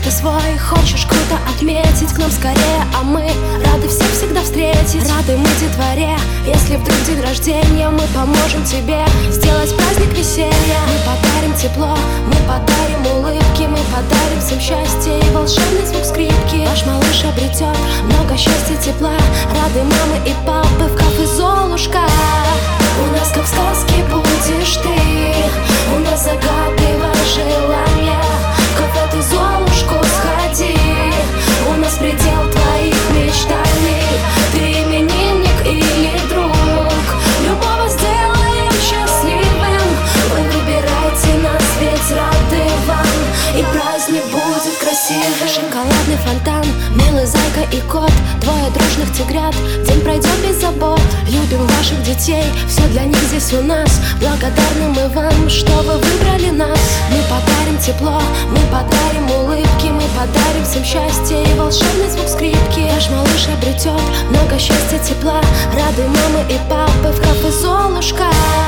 ты свой, хочешь круто отметить, к нам скорее, а мы рады всех всегда встретить. Рады мы детворе, если вдруг день рождения, мы поможем тебе сделать праздник веселья. Мы подарим тепло, мы подарим улыбки, мы подарим всем счастье и волшебный звук скрипки. Ваш малыш обретет много счастья, тепла, рады мамы и папы в кафе «Золушка». У нас как в сказке будешь ты, у нас загадывай желания. В кафе ты «Золушку» сходи, у нас предел твоих мечтаний. Ты именинник или друг, любого сделаем счастливым. Вы выбирайте нас, ведь рады вам, и праздник будет красивым. Шоколадный фонтан, милый зайка и кот, двое дружных тигрят, день пройдет без забот. Любим ваших детей, все для них здесь у нас. Благодарны мы вам, что вы выбрали нас. Мы подарим тепло, мы подарим улыбки, мы подарим всем счастье и волшебный звук скрипки. Ваш малыш обретет много счастья, тепла, рады мамы и папы в кафе «Золушка».